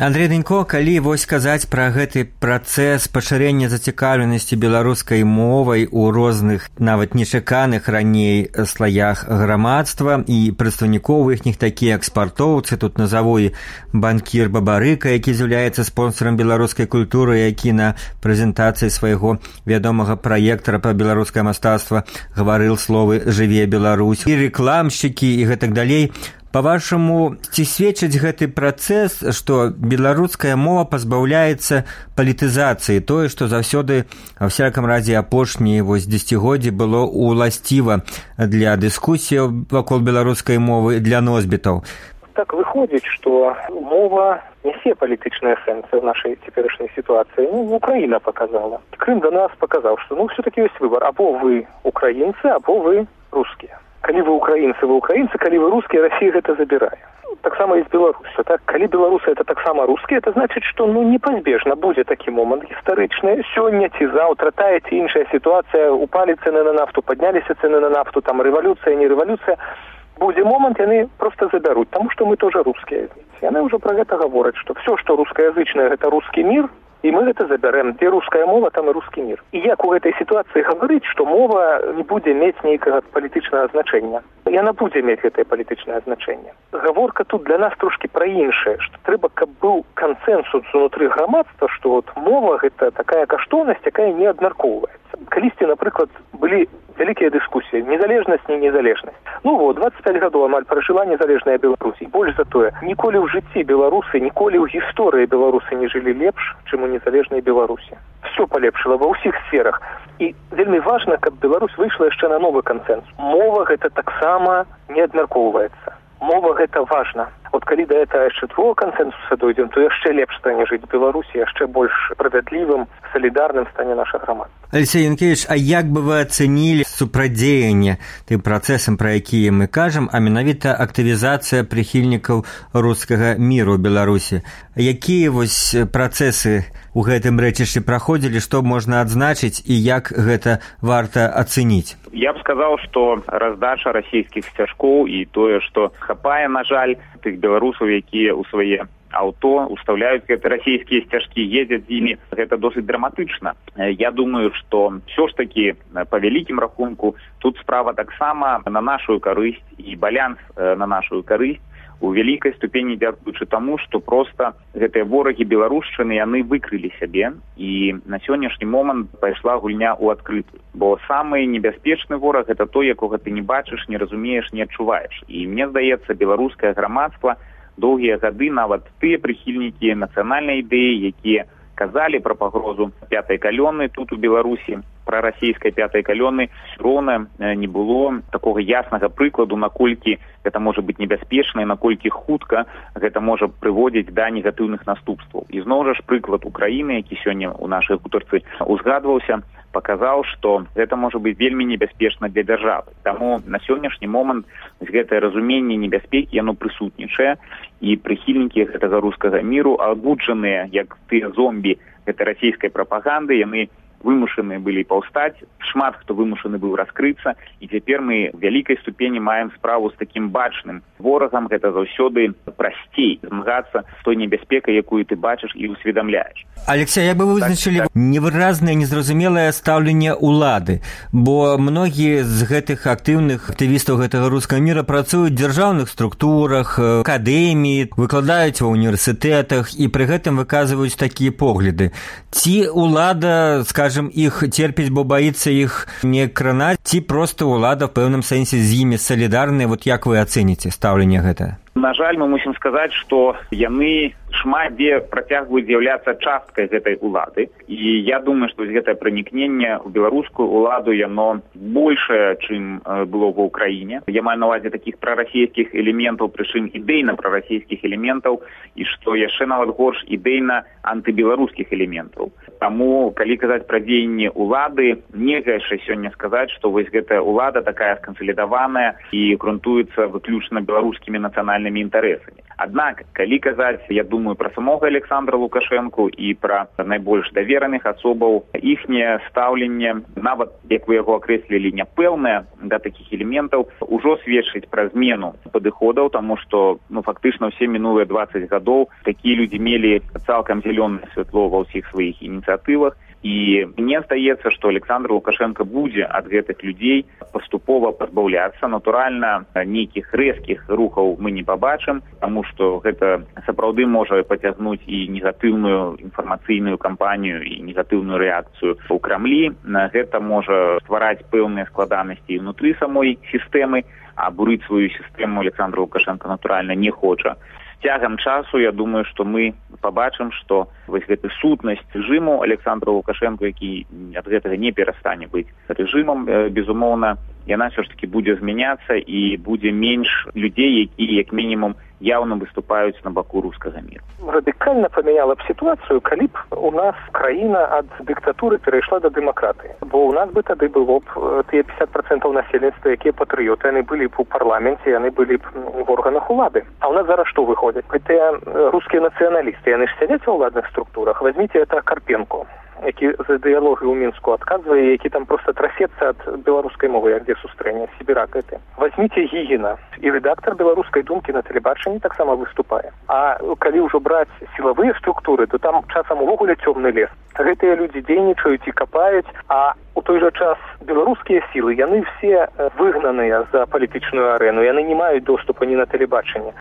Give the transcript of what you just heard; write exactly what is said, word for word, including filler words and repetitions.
Андрэй Данько, калі вось казаць пра гэты працэс пашырэння зацікаўленасці беларускай мовай у розных, нават нечаканых раней слаях грамадства і прадстаўнікоў іхніх, такія экспартоўцы, тут назаву і банкір Бабарыка, які з'яўляецца спонсорам беларускай культуры, які на прэзентацыі свайго вядомага праектара па беларускае мастацтва гаварыў словы «Жыве Беларусь», і рэкламшчыкі і гэтак далей. Па-вашаму, ці сведчыць гэты працэс, што беларуская мова пазбаўляецца палітызацыі, тое, што заўсёды, ва всякам разе, апошнія вось дзесяцігоддзі было уласціва для дыскусіяў вакол беларускай мовы для носьбітаў? Так выходзіць, што мова нясе палітычныя сэнсы в нашай цяперашняй сітуацыі. Ну, Украіна показала. Крым до нас показаў, што ну все-таки ёсць выбор. Або вы украінцы, або вы рускія. Калі вы украінцы, вы украінцы, калі вы рускія, Расія гэта забірае. Таксама і з Беларусю. Так? Калі беларусы это таксама рускія, это значыць, што ну непазбежна будзе такі момант гістарычны. Сёння ці заўтра тая ці іншая сітуацыя, упалі цэны на нафту, падняліся цэны на нафту, там рэвалюцыя, не рэвалюцыя. Будзе момант, яны проста забяруць, таму што мы тоже рускія. Яны ўжо пра гэта гавораць, што все, што рускаязычнае, гэта рускі мір, і мы гэта забярэм. Дзе руская мова, там і рускі мір. І як у гэтай сітуацыі гаварыць, што мова не будзе мець нейкага палітычнага значэння? Яна будзе мець гэтае палітычнае значэнне. Гаворка тут для нас трошки пра іншае, што трэба, каб быў кансэнсус унутры грамадства, што от мова гэта такая каштоўнасць, якая не абмяркоўваецца. Калісьці, напрыклад, былі вялікія дыскусіі, незалежнасць, не незалежнасць. Ну вот, двадцать пять гадоў амаль пражыла незалежная Беларусь. Больш за тое, ніколі ў жыцці беларусы, ніколі ў гісторыі беларусы не жылі лепш, чым у незалежнай Беларусі. Все палепшыла ва ўсіх сферах. І вельмі важна, каб Беларусь выйшла яшчэ на новы кансэнсус. Мова гэта таксама не абмяркоўваецца. Мова гэта важна. От калі да этого яшчэ другого кансэнсуса дойдзем, то яшчэ лепш стане жыць Беларусі, яшчэ больш справядлівым, салідарным стане наша грамадства. Алексей Янкевич, а як бы вы ацэнілі супрадзеянне тым працэсам, пра якія мы кажам, а менавіта актывізацыя прыхільнікаў рускага міру ў Беларусі? Якія вось працэсы у гэтым рэчышчы праходзілі, што можна адзначыць і як гэта варта ацэніць? Я б сказаў, што раздача расійскіх сцяжкоў і тое, што хапае, на жаль, тых беларусаў, якія ў свае аўто уставляюць гэты расійскія сцяжкі, ездзяць з імі, гэта досыць драматычна. Я думаю, што ўсё ж такі па вялікім рахунку тут справа таксама на нашу карысць і балянс на нашу карысць у вялікай ступені дзякуючы таму, што проста гэтыя ворагі беларушчыны яны выкрылі сябе, і на сённяшні момант пайшла гульня ў адкрытую. Бо самы небяспечны вораг гэта той, якога ты не бачыш, не разумееш, не адчуваеш. І мне здаецца, беларускае грамадства доўгія гады, нават тыя прыхільнікі нацыянальнай ідэі, якія казалі пра пагрозу пятай калёны тут у Беларусі, пра расійскай пятай калёны, роўна не было такога яснага прыкладу, наколькі гэта можа быць небяспечна і наколькі хутка гэта можа прыводзіць да негатыўных наступстваў. І зноў жа ж прыклад Украіны, які сёння ў нашай гутарцы узгадваўся, паказаў, што гэта можа быць вельмі небяспечна для дзяржавы. Таму на сённяшні момант гэтае разуменне небяспекі яно прысутнічае, і прыхільнікі гэтага рускага міру, абуджаныя як тыя зомбі гэтай расійскай прапаганды, яны вымушаны былі паўстаць, шмат хто вымушаны быў раскрыцца, і цяпер мы в вялікай ступені маем справу з такім бачным ворагам. Гэта заўсёды прасцей змагацца з той небяспекай, якую ты бачыш і усведамляеш. Алексей, як бы вы вызначылі так, так. невыразнае, незразумелае стаўленне ўлады, бо многія з гэтых актыўных актывістаў гэтага рускага міра працуюць у дзяржаўных структурах, акадэміі, выкладаюць ва універсітэтах і пры гэтым выказваюць такія погляды. Ці ўлада, скажем, іх терпіць, бо баіцца іх не кранаць, ці проста ўлада в пэўным сэнсе з імі салідарная? Вот як вы ацэніце стаўленне гэта? На жаль, мы мусім сказаць, што яны шмат дзе працягваюць з'яўляцца часткай гэтай улады. І я думаю, што гэтае пранікненне ў беларускую уладу яно большае, чым было ва ўкраіне. Я маю на увазе такіх прарасійскіх элементаў, прычым ідэйна прарасійскіх элементаў, і што яшчэ нават горш ідэйна антыбеларускіх элементаў. Таму, калі казаць пра дзеянні улады, нельга яшчэ сёння сказаць, што вось гэтая улада такая скансалідаваная і грунтуецца выключна беларускімі нацыянальнымі інтарэсамі. Аднак, калі казаць, я думаю, пра самога Александра Лукашэнку і пра найбольш давераных асобаў, іхняе стаўленне, нават, як вы яго акрэслілі, няпэўнае да такіх элементаў, ужо сведчыць пра змену падыходаў, таму што ну, фактычна ўсе мінулыя дваццаць гадоў такія людзі мелі цалкам зялёнае святло ва ўсіх сваіх ініцыятывах. І мне здаецца, што Александр Лукашенко будзе ад гэтых людзей паступова пазбаўляцца. Натуральна, нейкіх рэзкіх рухаў мы не пабачым, таму што гэта сапраўды можа пацягнуць і негатыўную інфармацыйную кампанію і негатыўную рэакцыю ў Крамлі. Гэта можа ствараць пэўныя складанасці ўнутры самой сістэмы, а бурыць сваю сістэму Александр Лукашенко, натуральна, не хоча. Цягам часу, я думаю, што мы пабачым, што вось гэта сутнасць рэжыму Александра Лукашенко, які ад гэтага не перастане быць рэжымам, безумоўна, яна ўсё ж такі будзе змяняцца і будзе менш людзей, якія, як мінімум, явно выступаюць на баку рускага міру. Радыкальна памяняла б сітуацыю, калі б у нас краіна ад дыктатуры перайшла да дэмакратыі. Бо ў нас бы тады было б тыя пятьдесят процентов насельніцтва, якія патрыёты, яны былі б у парламенце, яны былі б в органах улады. А ў нас зараз што выходзіць? Гэтыя рускія нацыяналісты, яны ж сядзяць у ўладных структурах. Возьмите это Карпенко, які за дыялогію ў Мінску адказвае, які там проста трасецца ад беларускай мовы, як дзе сустрэне, сібірак гэты. Возьмите Гігіна, і рэдактар беларускай думкі на тэлебачанні таксама выступае. А калі ўжо браць сілавыя структуры, то там часам увогуле цёмны лес. Гэтыя людзі дзейнічаюць і капаюць, а у той жа час беларускія сілы, яны все выгнаныя за палітычную арэну, яны не маюць доступу ні на тэлебачанне.